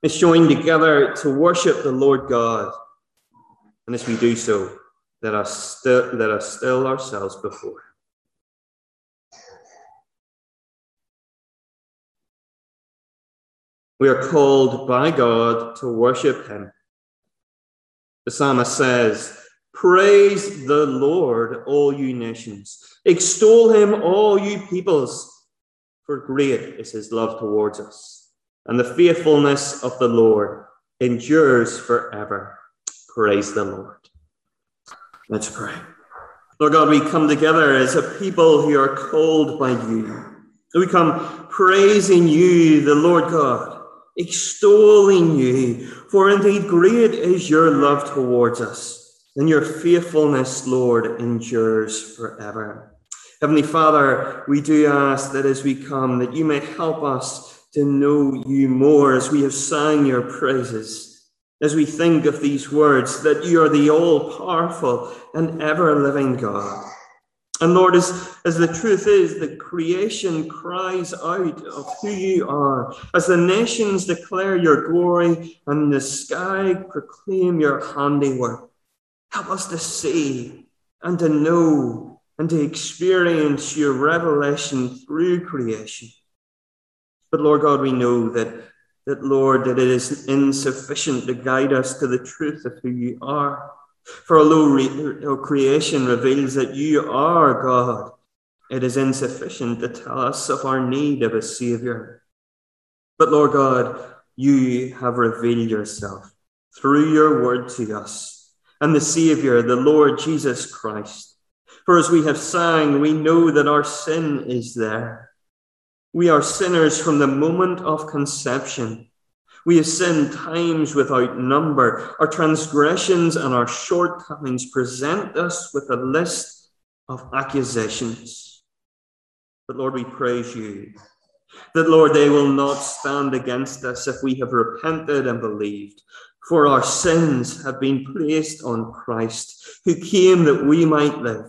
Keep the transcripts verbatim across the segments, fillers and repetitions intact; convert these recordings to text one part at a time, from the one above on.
is joined together to worship the Lord God. And as we do so, let us still, let us still ourselves before him. We are called by God to worship him. The psalmist says, "Praise the Lord, all you nations. Extol him, all you peoples. For great is his love towards us, and the faithfulness of the Lord endures forever." Praise the Lord. Let's pray. Lord God, we come together as a people who are called by you. We come praising you, the Lord God, extolling you, for indeed great is your love towards us, and your faithfulness, Lord, endures forever. Heavenly Father, we do ask that as we come, that you may help us to know you more as we have sang your praises, as we think of these words, that you are the all-powerful and ever-living God. And Lord, as, as the truth is that creation cries out of who you are, as the nations declare your glory and the sky proclaim your handiwork, help us to see and to know and to experience your revelation through creation. But Lord God, we know that, that Lord, that it is insufficient to guide us to the truth of who you are. For although re- creation reveals that you are God, it is insufficient to tell us of our need of a Saviour. But Lord God, you have revealed yourself through your word to us, and the Saviour, the Lord Jesus Christ. For as we have sang, we know that our sin is there. We are sinners from the moment of conception. We have sinned times without number. Our transgressions and our shortcomings present us with a list of accusations. But Lord, we praise you that, Lord, they will not stand against us if we have repented and believed. For our sins have been placed on Christ, who came that we might live.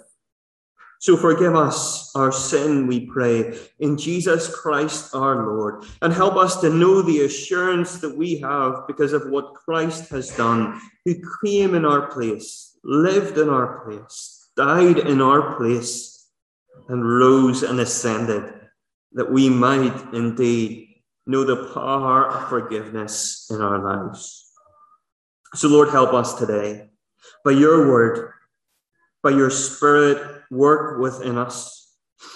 So forgive us our sin, we pray, in Jesus Christ our Lord, and help us to know the assurance that we have because of what Christ has done, who came in our place, lived in our place, died in our place, and rose and ascended, that we might indeed know the power of forgiveness in our lives. So Lord, help us today, by your word, by your Spirit, work within us.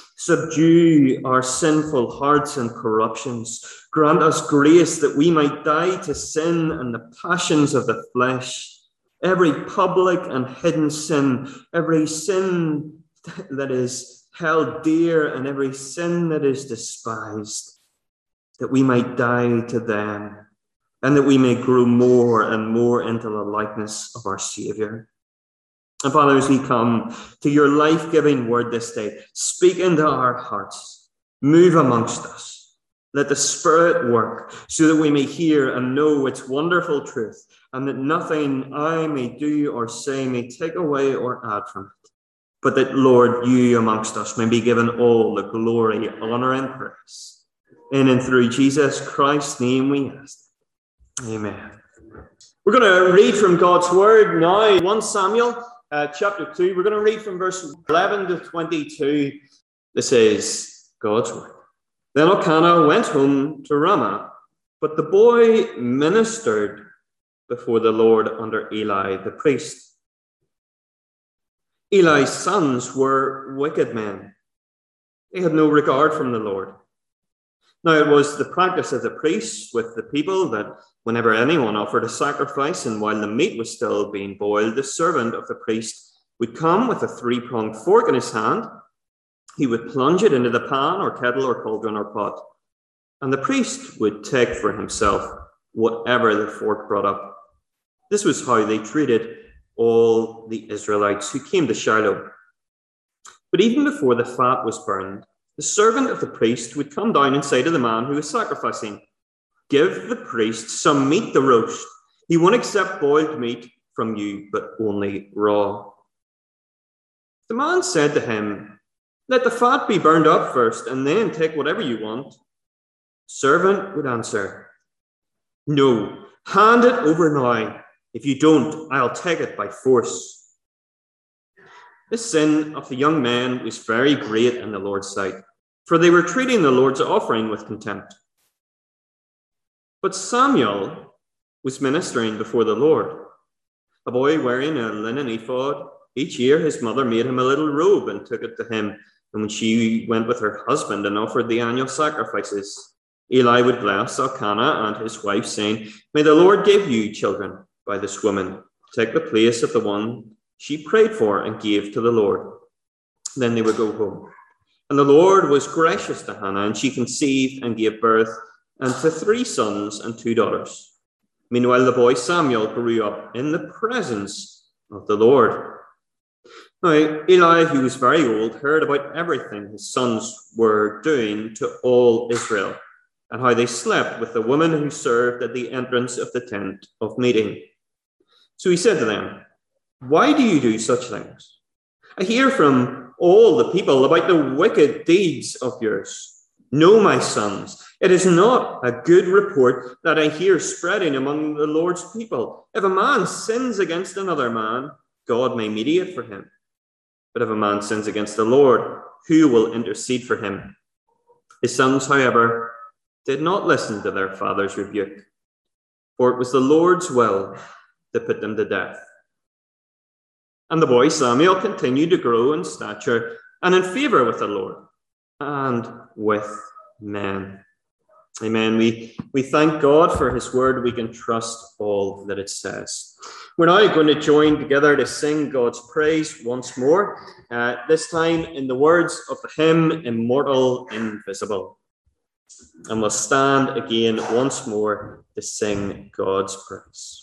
Subdue our sinful hearts and corruptions. Grant us grace that we might die to sin and the passions of the flesh, every public and hidden sin, every sin that is held dear and every sin that is despised, that we might die to them and that we may grow more and more into the likeness of our Saviour. And Father, as we come to your life-giving word this day, speak into our hearts, move amongst us. Let the Spirit work so that we may hear and know its wonderful truth, and that nothing I may do or say may take away or add from it. But that, Lord, you amongst us may be given all the glory, honour, and praise. In and through Jesus Christ's name we ask. Amen. We're going to read from God's word now, First Samuel Uh, chapter two, we're going to read from verse eleven to twenty-two. This is God's word. Then Elkanah went home to Ramah, but the boy ministered before the Lord under Eli the priest. Eli's sons were wicked men. They had no regard from the Lord. Now it was the practice of the priests with the people that whenever anyone offered a sacrifice and while the meat was still being boiled, the servant of the priest would come with a three-pronged fork in his hand. He would plunge it into the pan or kettle or cauldron or pot, and the priest would take for himself whatever the fork brought up. This was how they treated all the Israelites who came to Shiloh. But even before the fat was burned, the servant of the priest would come down and say to the man who was sacrificing, "Give the priest some meat to roast. He won't accept boiled meat from you, but only raw." The man said to him, "Let the fat be burned up first, and then take whatever you want." The servant would answer, No, hand it over now. If you don't, I'll take it by force. The sin of the young men was very great in the Lord's sight, for they were treating the Lord's offering with contempt. But Samuel was ministering before the Lord, a boy wearing a linen ephod. Each year his mother made him a little robe and took it to him, and when she went with her husband and offered the annual sacrifices, Eli would bless Elkanah and his wife, saying, "May the Lord give you children by this woman, take the place of the one she prayed for and gave to the Lord." Then they would go home. And the Lord was gracious to Hannah, and she conceived and gave birth unto three sons and two daughters. Meanwhile, the boy Samuel grew up in the presence of the Lord. Now, Eli, who was very old, heard about everything his sons were doing to all Israel, and how they slept with the woman who served at the entrance of the tent of meeting. So he said to them, "Why do you do such things? I hear from all the people about the wicked deeds of yours. No, my sons, it is not a good report that I hear spreading among the Lord's people. If a man sins against another man, God may mediate for him. But if a man sins against the Lord, who will intercede for him?" His sons, however, did not listen to their father's rebuke, for it was the Lord's will to put them to death. And the boy Samuel continued to grow in stature and in favor with the Lord and with men. Amen. We, we thank God for his word. We can trust all that it says. We're now going to join together to sing God's praise once more, uh, this time in the words of the hymn, Immortal, Invisible. And we'll stand again once more to sing God's praise.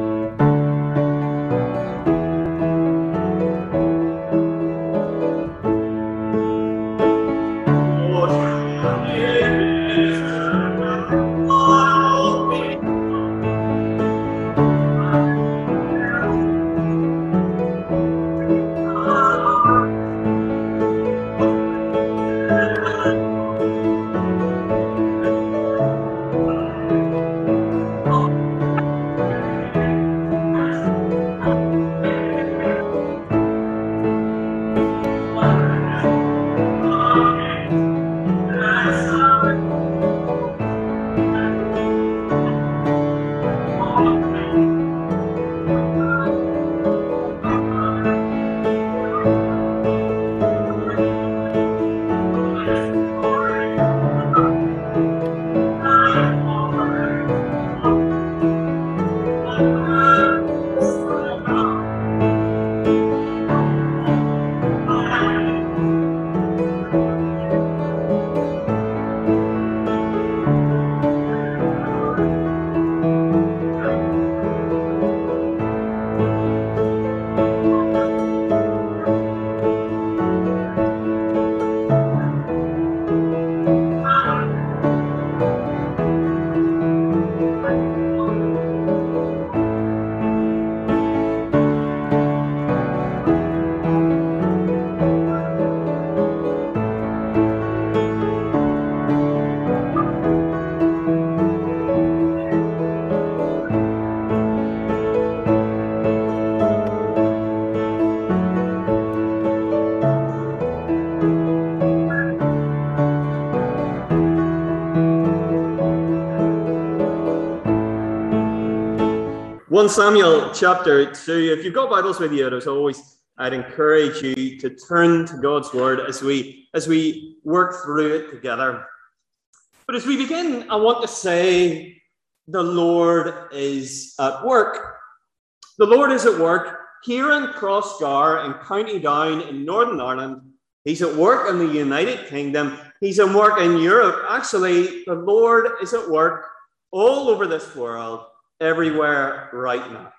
First Samuel chapter two. If you've got Bibles with you, as always, I'd encourage you to turn to God's word as we as we work through it together. But as we begin, I want to say the Lord is at work. The Lord is at work here in Crossgar in County Down in Northern Ireland. He's at work in the United Kingdom. He's at work in Europe. Actually, the Lord is at work all over this world, everywhere right now.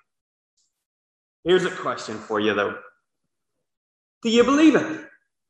Here's a question for you, though. Do you believe it?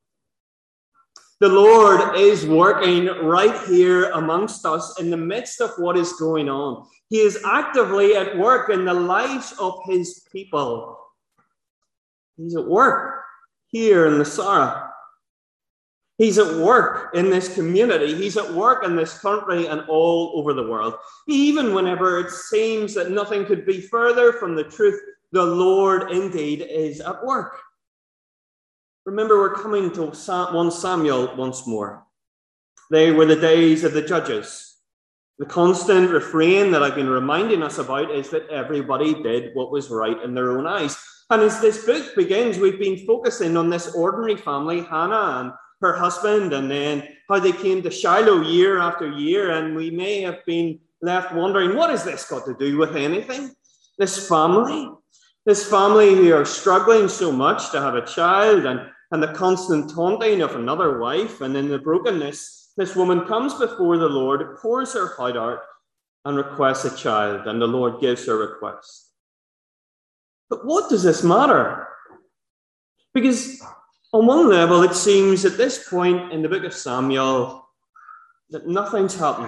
The Lord is working right here amongst us in the midst of what is going on. He is actively at work in the lives of his people. He's at work here in the Sara. He's at work in this community. He's at work in this country and all over the world. Even whenever it seems that nothing could be further from the truth, the Lord indeed is at work. Remember, we're coming to First Samuel once more. They were the days of the judges. The constant refrain that I've been reminding us about is that everybody did what was right in their own eyes. And as this book begins, we've been focusing on this ordinary family, Hannah and her husband, and then how they came to Shiloh year after year. And we may have been left wondering, what has this got to do with anything? This family, this family who are struggling so much to have a child, and, and the constant taunting of another wife, and in the brokenness, this woman comes before the Lord, pours her heart out, and requests a child, and the Lord gives her request. But what does this matter? Because on one level, it seems at this point in the book of Samuel that nothing's happening.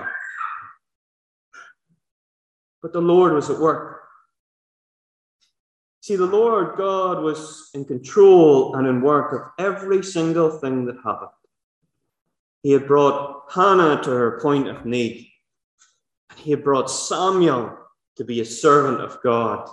But the Lord was at work. See, the Lord God was in control and in work of every single thing that happened. He had brought Hannah to her point of need. And he had brought Samuel to be a servant of God.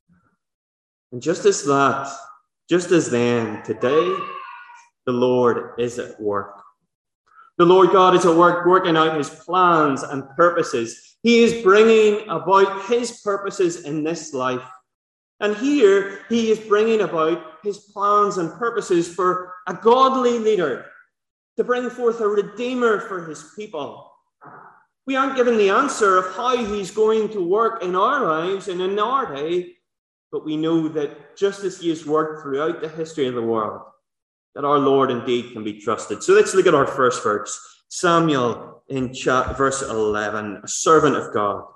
And just as that, just as then, today, the Lord is at work. The Lord God is at work working out his plans and purposes. He is bringing about his purposes in this life. And here he is bringing about his plans and purposes for a godly leader, to bring forth a redeemer for his people. We aren't given the answer of how he's going to work in our lives and in our day, but we know that just as he has worked throughout the history of the world, that our Lord indeed can be trusted. So let's look at our first verse. Samuel in verse eleven, a servant of God.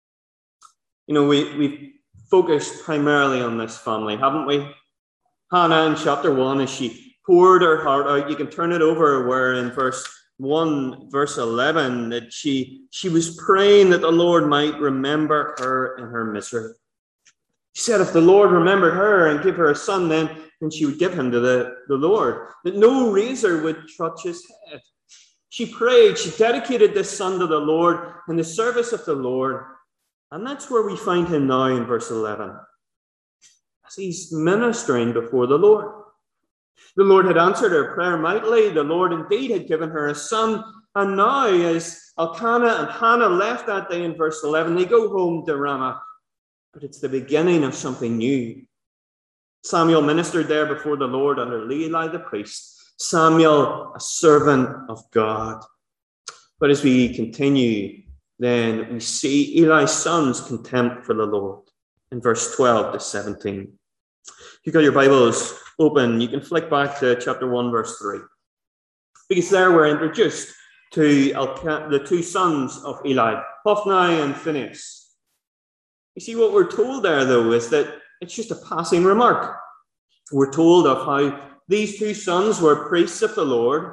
You know, we, we've focused primarily on this family, haven't we? Hannah in chapter one, as she poured her heart out, you can turn it over where in verse one, verse eleven, that she, she was praying that the Lord might remember her in her misery. She said if the Lord remembered her and give her a son, then, then she would give him to the, the Lord, that no razor would touch his head. She prayed, she dedicated this son to the Lord in the service of the Lord. And that's where we find him now in verse eleven, as he's ministering before the Lord. The Lord had answered her prayer mightily. The Lord indeed had given her a son. And now, as Elkanah and Hannah left that day in verse eleven, they go home to Ramah. But it's the beginning of something new. Samuel ministered there before the Lord under Eli the priest. Samuel, a servant of God. But as we continue, then we see Eli's son's contempt for the Lord in verse twelve to seventeen. If you've got your Bibles open, you can flick back to chapter one, verse three. Because there we're introduced to Elka- the two sons of Eli, Hophni and Phinehas. You see, what we're told there, though, is that it's just a passing remark. We're told of how these two sons were priests of the Lord.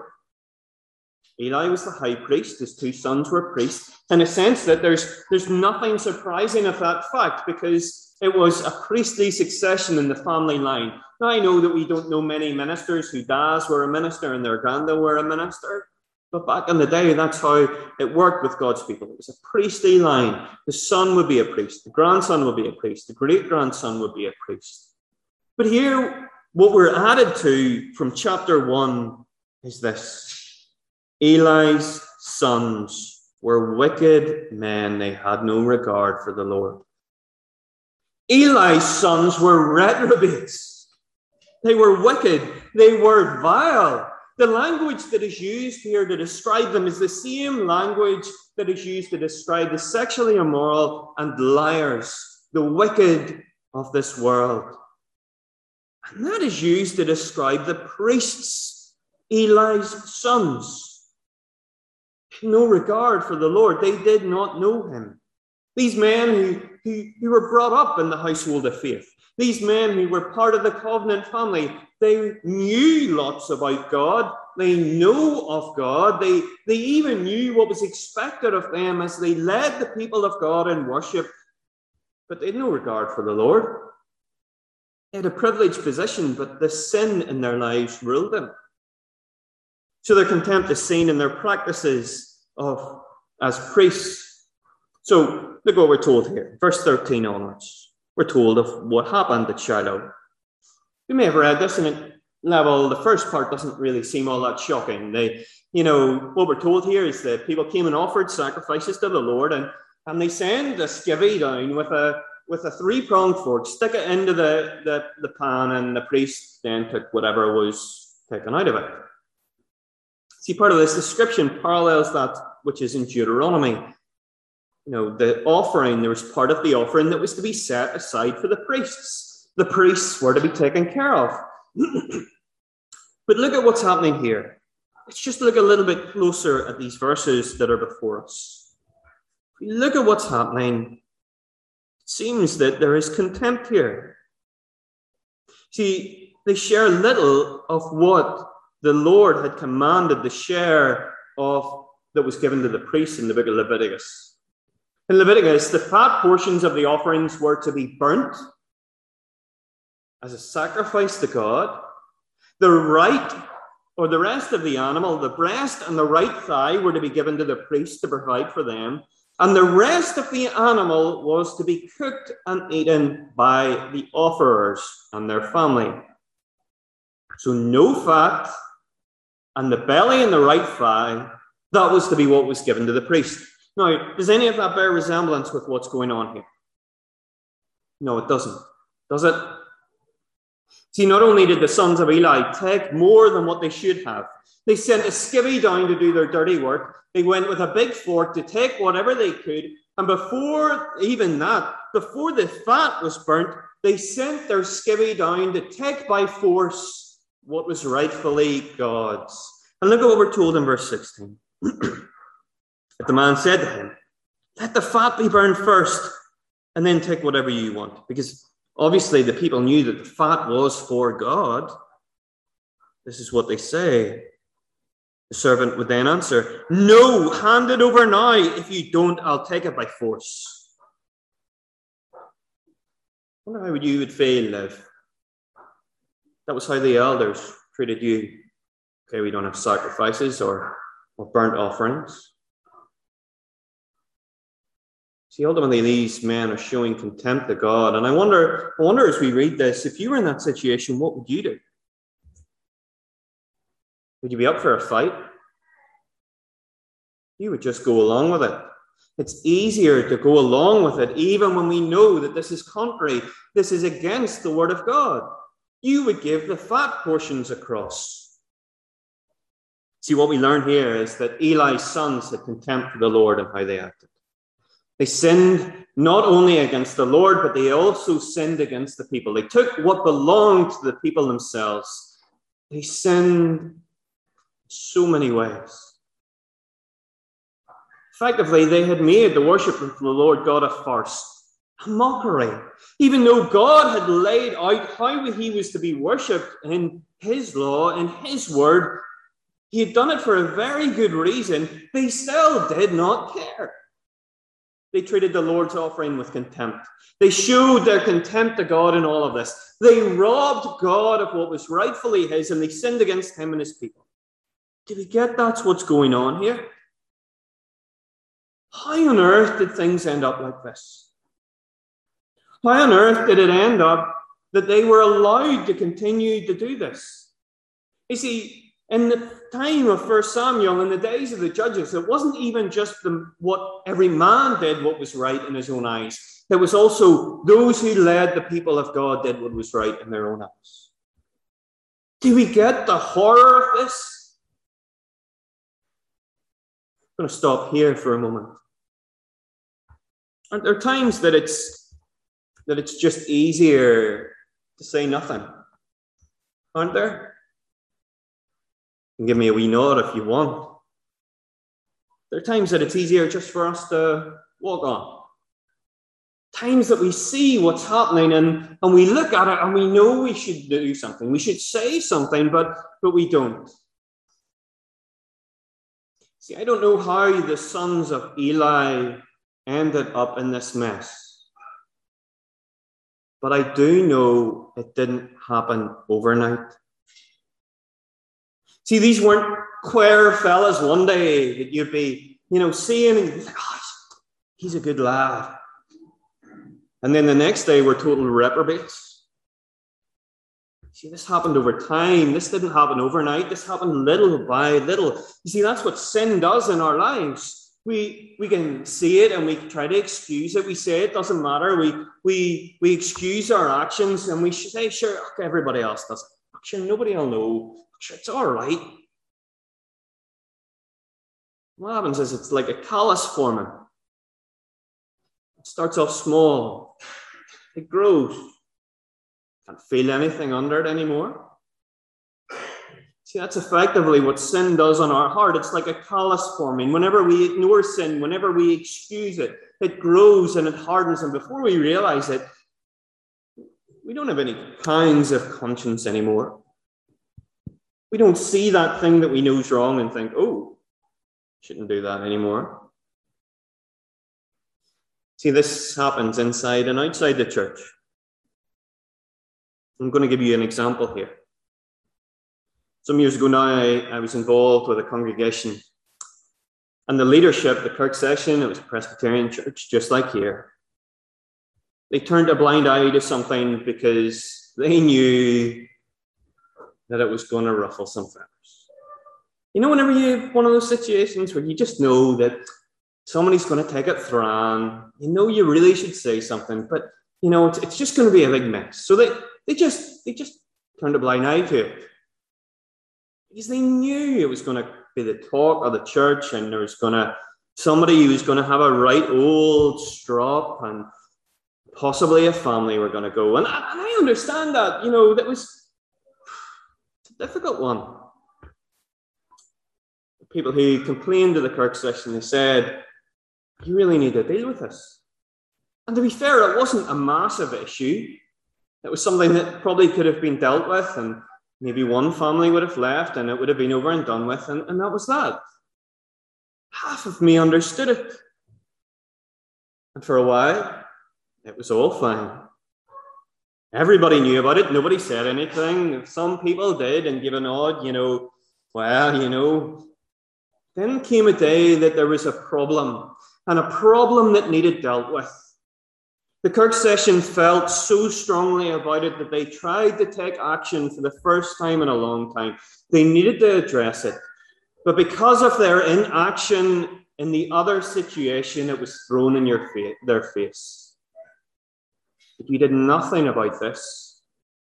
Eli was the high priest, his two sons were priests, in a sense that there's, there's nothing surprising of that fact, because it was a priestly succession in the family line. Now, I know that we don't know many ministers whose dads were a minister and their granda were a minister, but back in the day, that's how it worked with God's people. It was a priestly line. The son would be a priest, the grandson would be a priest, the great-grandson would be a priest. But here, what we're added to from chapter one is this. Eli's sons were wicked men. They had no regard for the Lord. Eli's sons were reprobates. They were wicked. They were vile. The language that is used here to describe them is the same language that is used to describe the sexually immoral and liars, the wicked of this world. And that is used to describe the priests, Eli's sons. No regard for the Lord. They did not know him. These men who, who, who were brought up in the household of faith, these men who were part of the covenant family, they knew lots about God. They know of God. They, they even knew what was expected of them as they led the people of God in worship. But they had no regard for the Lord. They had a privileged position, but the sin in their lives ruled them. So their contempt is seen in their practices of as priests. So look what we're told here. Verse thirteen onwards. We're told of what happened at Shiloh. You may have read this and it level, the first part doesn't really seem all that shocking. They, you know, what we're told here is that people came and offered sacrifices to the Lord, and, and they send a skivvy down with a with a three-pronged fork, stick it into the, the, the pan, and the priest then took whatever was taken out of it. See, part of this description parallels that which is in Deuteronomy. You know, the offering, there was part of the offering that was to be set aside for the priests. The priests were to be taken care of. But look at what's happening here. Let's just look a little bit closer at these verses that are before us. If we look at what's happening, it seems that there is contempt here. See, they share little of what the Lord had commanded the share of that was given to the priests in the book of Leviticus. In Leviticus, the fat portions of the offerings were to be burnt as a sacrifice to God. The right, or the rest of the animal, the breast and the right thigh were to be given to the priest to provide for them. And the rest of the animal was to be cooked and eaten by the offerers and their family. So no fat, and the belly and the right thigh, that was to be what was given to the priest. Now, does any of that bear resemblance with what's going on here? No, it doesn't. Does it? See, not only did the sons of Eli take more than what they should have, they sent a skivvy down to do their dirty work. They went with a big fork to take whatever they could. And before even that, before the fat was burnt, they sent their skivvy down to take by force what was rightfully God's. And look at what we're told in verse sixteen. But the man said to him, "Let the fat be burned first, and then take whatever you want." Because obviously the people knew that the fat was for God. This is what they say. The servant would then answer, "No, hand it over now. If you don't, I'll take it by force." I wonder how you would feel if that was how the elders treated you. Okay, we don't have sacrifices or, or burnt offerings. See, ultimately, these men are showing contempt to God. And I wonder, I wonder as we read this, if you were in that situation, what would you do? Would you be up for a fight? You would just go along with it. It's easier to go along with it, even when we know that this is contrary. This is against the word of God. You would give the fat portions across. See, what we learn here is that Eli's sons had contempt for the Lord and how they acted. They sinned not only against the Lord, but they also sinned against the people. They took what belonged to the people themselves. They sinned so many ways. Effectively, they had made the worship of the Lord God a farce, a mockery. Even though God had laid out how he was to be worshipped in his law, in his word, he had done it for a very good reason. They still did not care. They treated the Lord's offering with contempt. They showed their contempt to God in all of this. They robbed God of what was rightfully his, and they sinned against him and his people. Do we get that's what's going on here? How on earth did things end up like this? How on earth did it end up that they were allowed to continue to do this? You see, in the time of First Samuel, in the days of the judges, it wasn't even just the, what every man did what was right in his own eyes. There was also those who led the people of God did what was right in their own eyes. Do we get the horror of this? I'm going to stop here for a moment. Aren't there times that it's that it's just easier to say nothing? Aren't there? You can give me a wee nod if you want. There are times that it's easier just for us to walk on. Times that we see what's happening and, and we look at it and we know we should do something. We should say something, but, but we don't. See, I don't know how the sons of Eli ended up in this mess. But I do know it didn't happen overnight. See, these weren't queer fellas one day that you'd be, you know, seeing and you'd be like, oh, he's a good lad. And then the next day we're total reprobates. See, this happened over time. This didn't happen overnight. This happened little by little. You see, that's what sin does in our lives. We we can see it and we try to excuse it. We say it doesn't matter. We we we excuse our actions and we say, sure, everybody else does it. Sure, nobody will know. Sure, it's all right. What happens is it's like a callus forming. It starts off small. It grows. Can't feel anything under it anymore. See, that's effectively what sin does on our heart. It's like a callus forming. Whenever we ignore sin, whenever we excuse it, it grows and it hardens. And before we realize it, we don't have any pangs of conscience anymore. We don't see that thing that we know is wrong and think, oh, shouldn't do that anymore. See, this happens inside and outside the church. I'm going to give you an example here. Some years ago now, I, I was involved with a congregation. And the leadership, the Kirk session, it was a Presbyterian church, just like here. They turned a blind eye to something because they knew that it was going to ruffle some feathers. You know, whenever you have one of those situations where you just know that somebody's going to take it through, you know you really should say something, but, you know, it's, it's just going to be a big mess. So they, they, just, they just turned a blind eye to it. Because they knew it was going to be the talk of the church and there was going to, somebody who was going to have a right old strop and possibly a family were going to go. And I, and I understand that, you know, that was it's a difficult one. The people who complained to the Kirk session, they said, you really need to deal with this. And to be fair, it wasn't a massive issue. It was something that probably could have been dealt with and maybe one family would have left and it would have been over and done with, and, and that was that. Half of me understood it. And for a while, it was all fine. Everybody knew about it. Nobody said anything. Some people did and gave a nod, you know, well, you know. Then came a day that there was a problem, and a problem that needed dealt with. The Kirk session felt so strongly about it that they tried to take action for the first time in a long time. They needed to address it. But because of their inaction in the other situation, it was thrown in your fa- their face. But you did nothing about this.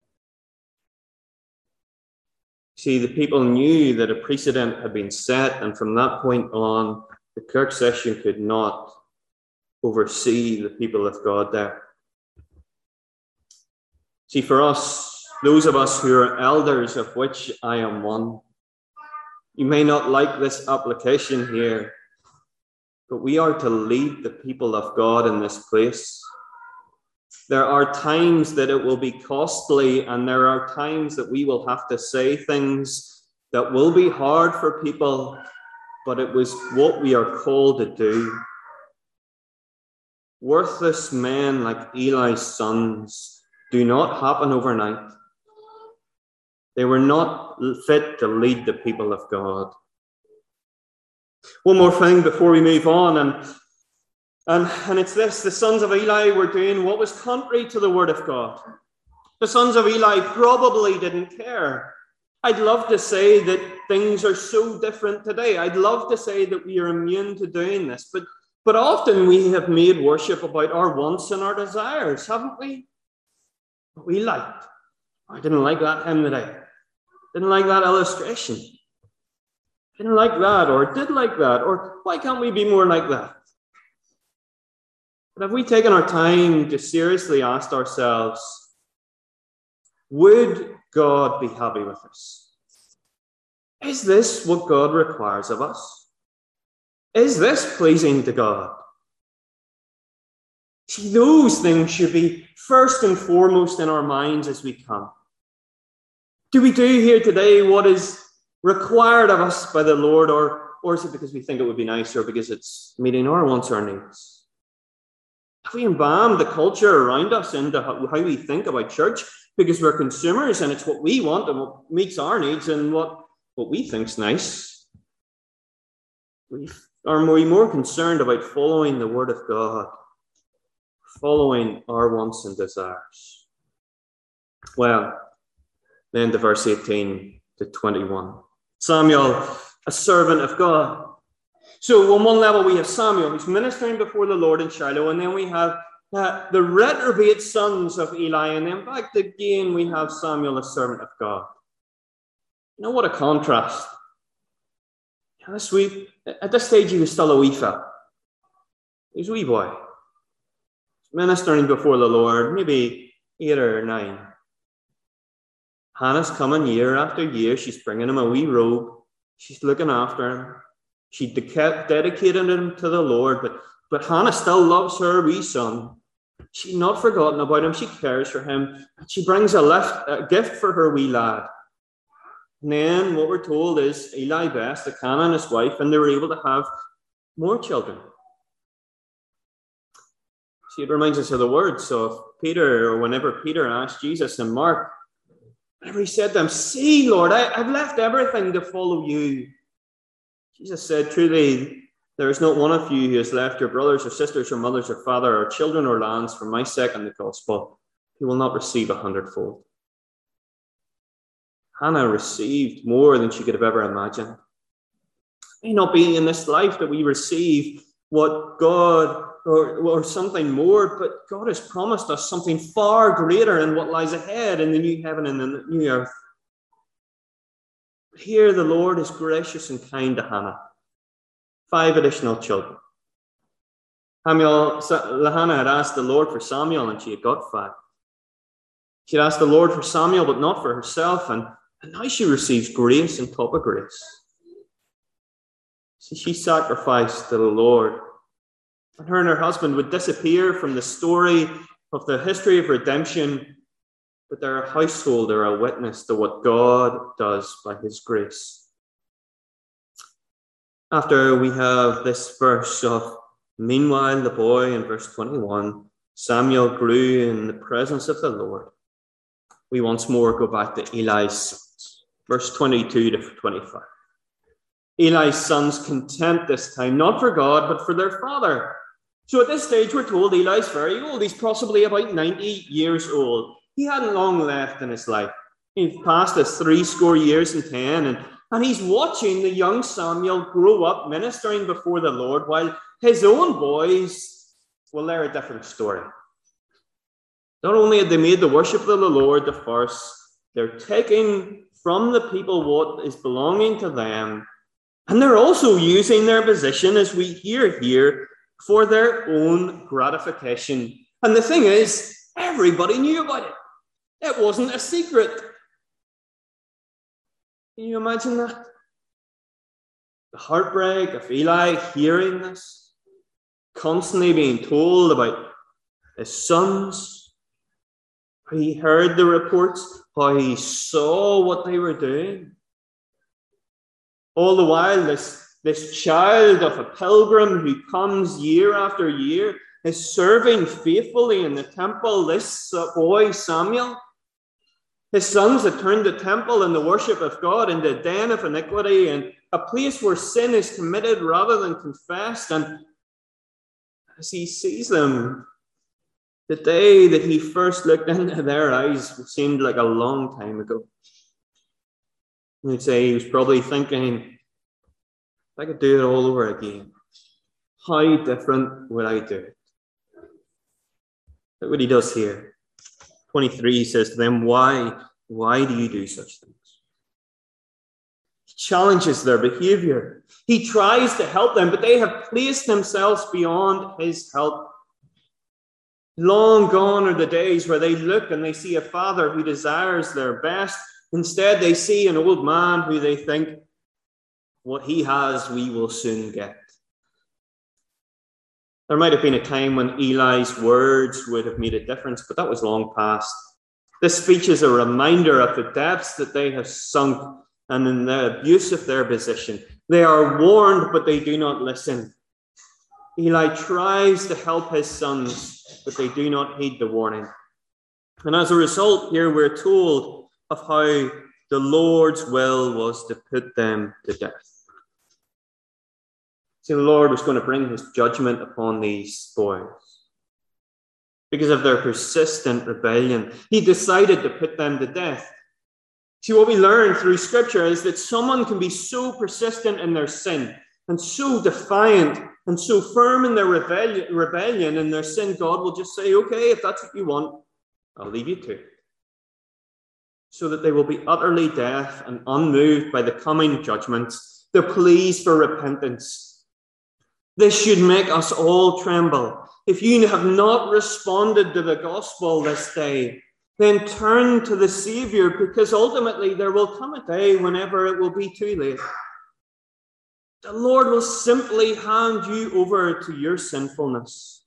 See, the people knew that a precedent had been set, and from that point on, the Kirk session could not oversee the people of God there. See, for us, those of us who are elders, of which I am one, you may not like this application here, but we are to lead the people of God in this place. There are times that it will be costly, and there are times that we will have to say things that will be hard for people, but it was what we are called to do. Worthless men like Eli's sons do not happen overnight. They were not fit to lead the people of God. One more thing before we move on, and, and, and it's this. The sons of Eli were doing what was contrary to the word of God. The sons of Eli probably didn't care. I'd love to say that things are so different today. I'd love to say that we are immune to doing this, but But often we have made worship about our wants and our desires, haven't we? What we liked. I didn't like that hymn today. Didn't like that illustration. Didn't like that, or did like that, or why can't we be more like that? But have we taken our time to seriously ask ourselves, would God be happy with us? Is this what God requires of us? Is this pleasing to God? See, those things should be first and foremost in our minds as we come. Do we do here today what is required of us by the Lord, or, or is it because we think it would be nice, or because it's meeting our wants or needs? Have we embalmed the culture around us into how, how we think about church because we're consumers and it's what we want and what meets our needs and what, what we think's nice? we are we more concerned about following the word of God, following our wants and desires? Well, then to verse eighteen to twenty-one. Samuel, a servant of God. So on one level we have Samuel, who's ministering before the Lord in Shiloh, and then we have uh, the reprobate sons of Eli, and then back again we have Samuel, a servant of God. You know what a contrast. This wee, at this stage he was still a wee fella. He was a wee boy. Ministering before the Lord, maybe eight or nine. Hannah's coming year after year. She's bringing him a wee robe. She's looking after him. She de- dedicated him to the Lord, but, but Hannah still loves her wee son. She's not forgotten about him. She cares for him. She brings a, lift, a gift for her wee lad. And then what we're told is Eli Best, the Cana and his wife, and they were able to have more children. See, it reminds us of the words of Peter, or whenever Peter asked Jesus in Mark, whenever he said to him, "See, Lord, I, I've left everything to follow you." Jesus said, "Truly, there is not one of you who has left your brothers or sisters or mothers or father or children or lands for my sake and the gospel, who will not receive a hundredfold." Hannah received more than she could have ever imagined. It may not be in this life that we receive what God, or, or something more, but God has promised us something far greater in what lies ahead in the new heaven and in the new earth. But here the Lord is gracious and kind to Hannah. Five additional children. Samuel, Hannah had asked the Lord for Samuel, and she had got five. She had asked the Lord for Samuel, but not for herself, and And now she receives grace on top of grace. See, she sacrificed to the Lord. And her and her husband would disappear from the story of the history of redemption, but they're a household, they're a witness to what God does by his grace. After we have this verse of, "Meanwhile the boy," in verse twenty-one, "Samuel grew in the presence of the Lord," we once more go back to Eli's sons. Verse twenty-two to twenty-five. Eli's sons content this time, not for God, but for their father. So at this stage, we're told Eli's very old. He's possibly about ninety years old. He hadn't long left in his life. He's passed his three score years and ten, and, and he's watching the young Samuel grow up ministering before the Lord, while his own boys, well, they're a different story. Not only had they made the worship of the Lord the first, they're taking from the people what is belonging to them, and they're also using their position, as we hear here, for their own gratification. And the thing is, everybody knew about it. It wasn't a secret. Can you imagine that? The heartbreak of Eli hearing this, constantly being told about his sons. He heard the reports, how he saw what they were doing. All the while, this, this child of a pilgrim who comes year after year is serving faithfully in the temple, this boy Samuel. His sons had turned the temple and the worship of God into a den of iniquity and a place where sin is committed rather than confessed. And as he sees them, the day that he first looked into their eyes seemed like a long time ago. I'd say he was probably thinking, if I could do it all over again, how different would I do it? Look what he does here. twenty-three, he says to them, why, why do you do such things? He challenges their behavior. He tries to help them, but they have placed themselves beyond his help. Long gone are the days where they look and they see a father who desires their best. Instead, they see an old man who they think, what he has, we will soon get. There might have been a time when Eli's words would have made a difference, but that was long past. This speech is a reminder of the depths that they have sunk and in the abuse of their position. They are warned, but they do not listen. Eli tries to help his sons, but they do not heed the warning. And as a result, here we're told of how the Lord's will was to put them to death. See, the Lord was going to bring his judgment upon these boys because of their persistent rebellion. He decided to put them to death. See, what we learn through Scripture is that someone can be so persistent in their sin and so defiant and so firm in their rebellion, rebellion and their sin, God will just say, okay, if that's what you want, I'll leave you to it. So that they will be utterly deaf and unmoved by the coming judgments, the pleas for repentance. This should make us all tremble. If you have not responded to the gospel this day, then turn to the Savior, because ultimately there will come a day whenever it will be too late. The Lord will simply hand you over to your sinfulness.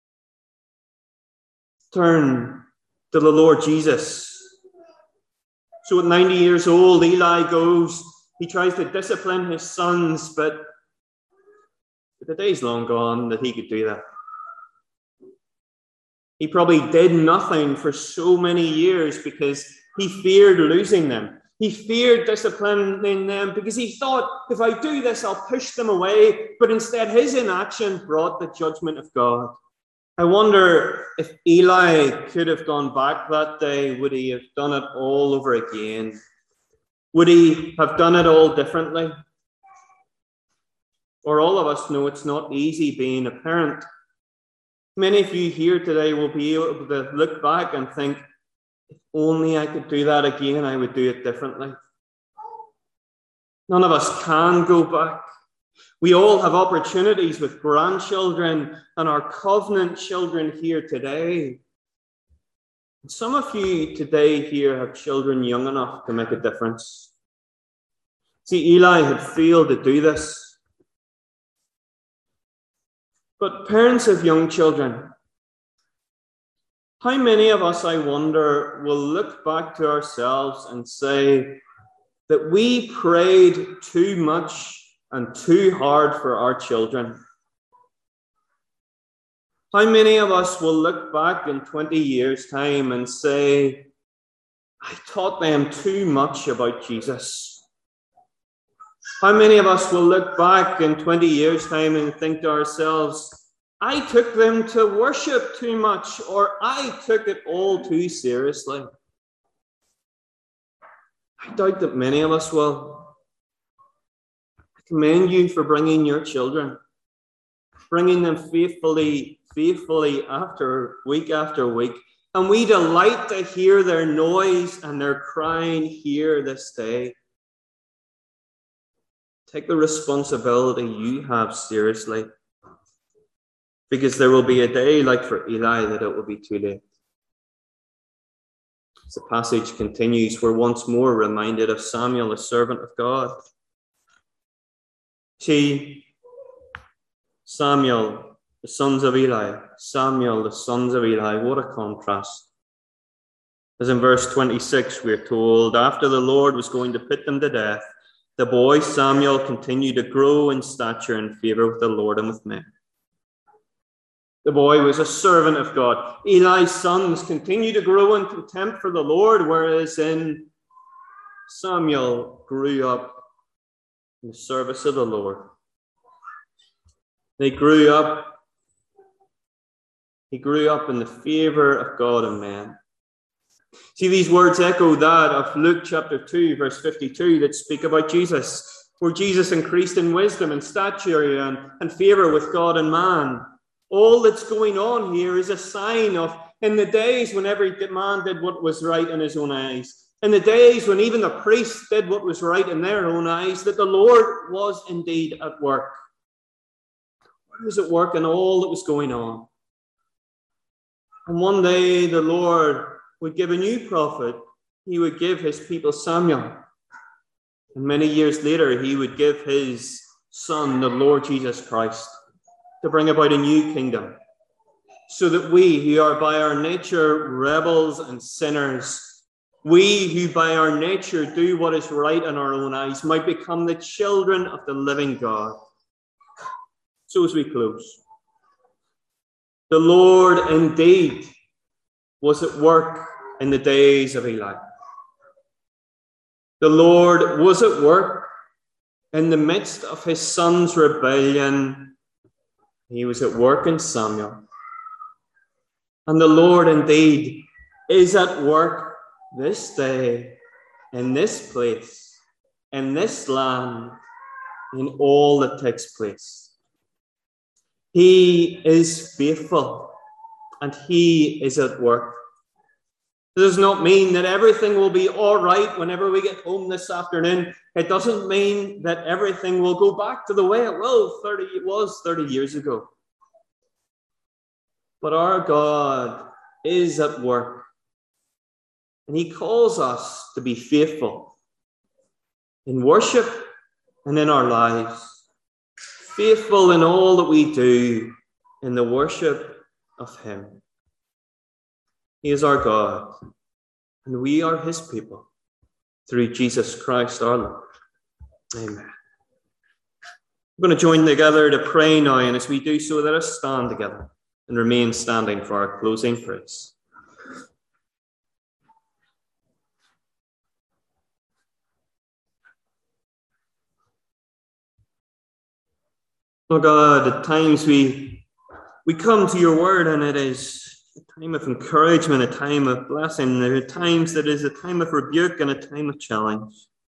Turn to the Lord Jesus. So at ninety years old, Eli goes, he tries to discipline his sons, but the day's long gone that he could do that. He probably did nothing for so many years because he feared losing them. He feared disciplining them because he thought, if I do this, I'll push them away. But instead, his inaction brought the judgment of God. I wonder if Eli could have gone back that day, would he have done it all over again? Would he have done it all differently? Or all of us know it's not easy being a parent. Many of you here today will be able to look back and think, if only I could do that again, I would do it differently. None of us can go back. We all have opportunities with grandchildren and our covenant children here today. Some of you today here have children young enough to make a difference. See, Eli had failed to do this. But parents of young children, how many of us, I wonder, will look back to ourselves and say that we prayed too much and too hard for our children? How many of us will look back in twenty years' time and say, I taught them too much about Jesus? How many of us will look back in twenty years' time and think to ourselves, I took them to worship too much, or I took it all too seriously? I doubt that many of us will. I commend you for bringing your children, bringing them faithfully, faithfully after week after week. And we delight to hear their noise and their crying here this day. Take the responsibility you have seriously, because there will be a day like for Eli that it will be too late. As the passage continues, we're once more reminded of Samuel, a servant of God. See, Samuel, the sons of Eli, Samuel, the sons of Eli, what a contrast. As in verse twenty-six, we're told, after the Lord was going to put them to death, the boy Samuel continued to grow in stature and favor with the Lord and with men. The boy was a servant of God. Eli's sons continued to grow in contempt for the Lord, whereas in Samuel grew up in the service of the Lord. They grew up, he grew up in the favor of God and man. See, these words echo that of Luke chapter two, verse fifty-two, that speak about Jesus, where Jesus increased in wisdom and stature and, and favor with God and man. All that's going on here is a sign of, in the days when every man did what was right in his own eyes, in the days when even the priests did what was right in their own eyes, that the Lord was indeed at work. He was at work in all that was going on. And one day the Lord would give a new prophet. He would give his people Samuel. And many years later, he would give his son, the Lord Jesus Christ, to bring about a new kingdom, so that we who are by our nature rebels and sinners, we who by our nature do what is right in our own eyes, might become the children of the living God. So as we close, the Lord indeed was at work in the days of Eli. The Lord was at work In the midst of his son's rebellion, he was at work in Samuel. And the Lord indeed is at work this day, in this place, in this land, in all that takes place. He is faithful and he is at work. It does not mean that everything will be all right whenever we get home this afternoon. It doesn't mean that everything will go back to the way it will thirty, it was thirty years ago. But our God is at work. And he calls us to be faithful in worship and in our lives. Faithful in all that we do in the worship of him. He is our God, and we are his people through Jesus Christ our Lord. Amen. We're going to join together to pray now, and as we do so, let us stand together and remain standing for our closing praise. Oh God, at times we, we come to your word, and it is a time of encouragement, a time of blessing. There are times that is a time of rebuke and a time of challenge.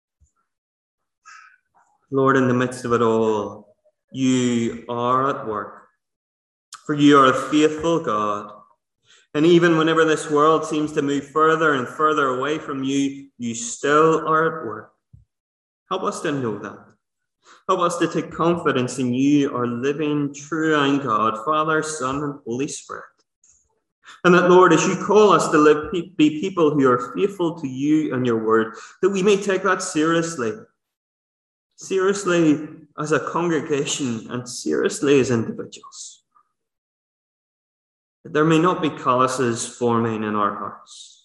Lord, in the midst of it all, you are at work. For you are a faithful God. And even whenever this world seems to move further and further away from you, you still are at work. Help us to know that. Help us to take confidence in you, our living, true and God, Father, Son, and Holy Spirit. And that, Lord, as you call us to live, be people who are faithful to you and your word, that we may take that seriously. Seriously as a congregation and seriously as individuals. That there may not be calluses forming in our hearts.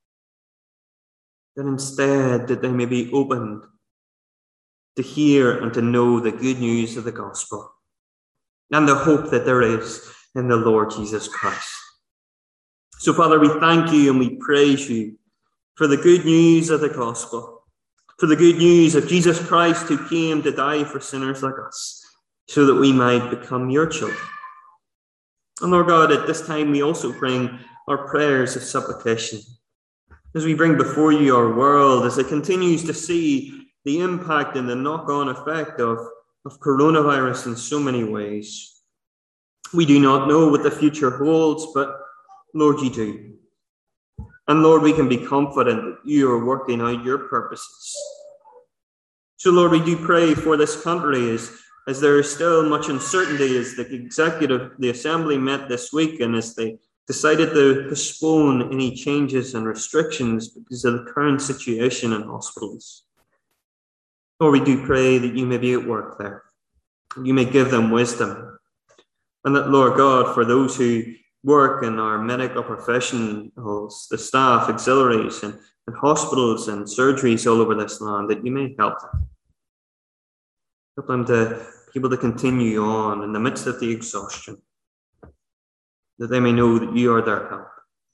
That instead, that they may be opened to hear and to know the good news of the gospel and the hope that there is in the Lord Jesus Christ. So, Father, we thank you and we praise you for the good news of the gospel, for the good news of Jesus Christ who came to die for sinners like us, so that we might become your children. And Lord God, at this time we also bring our prayers of supplication, as we bring before you our world, as it continues to see the impact and the knock-on effect of, of coronavirus in so many ways. We do not know what the future holds, but Lord, you do. And Lord, we can be confident that you are working out your purposes. So Lord, we do pray for this country as, as there is still much uncertainty, as the executive, the assembly met this week, and as they decided to postpone any changes and restrictions because of the current situation in hospitals. Lord, we do pray that you may be at work there. You may give them wisdom. And that, Lord God, for those who work in our medical professionals, the staff, auxiliaries, and, and hospitals and surgeries all over this land, that you may help them. Help them to be able to continue on in the midst of the exhaustion, that they may know that you are their help.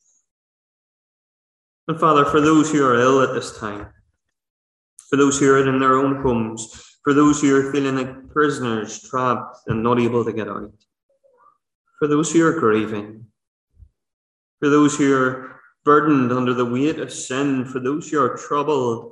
And Father, for those who are ill at this time, for those who are in their own homes, for those who are feeling like prisoners, trapped and not able to get out, for those who are grieving, for those who are burdened under the weight of sin, for those who are troubled,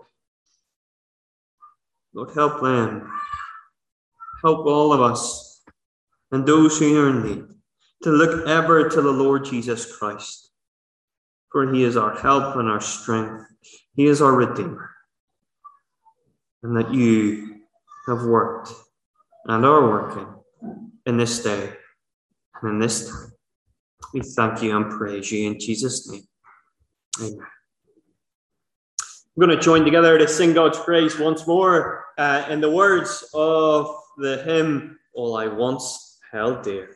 Lord, help them. Help all of us and those who are in need to look ever to the Lord Jesus Christ, for he is our help and our strength. He is our Redeemer. And that you have worked and are working in this day and in this time. We thank you and praise you in Jesus' name. Amen. We're going to join together to sing God's praise once more uh, in the words of the hymn, All I Once Held Dear.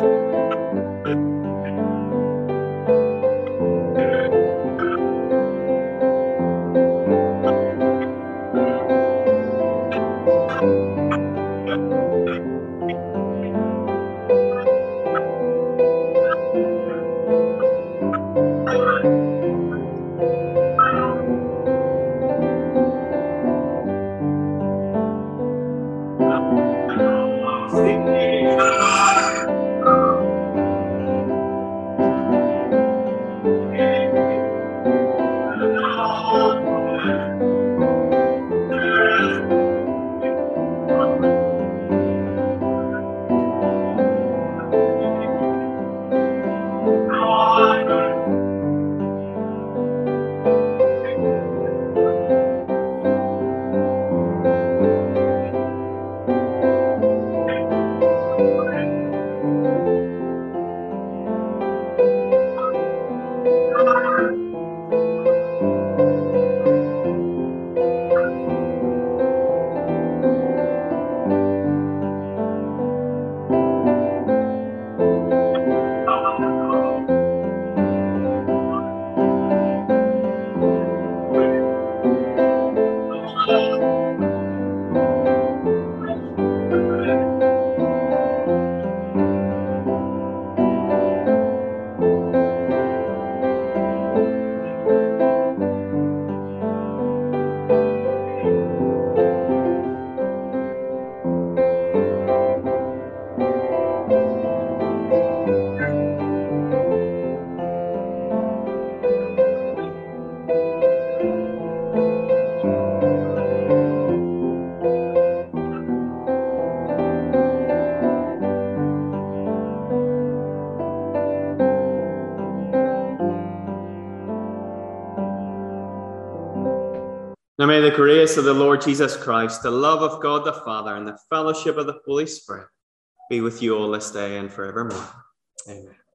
Now may the grace of the Lord Jesus Christ, the love of God the Father, and the fellowship of the Holy Spirit be with you all this day and forevermore. Amen.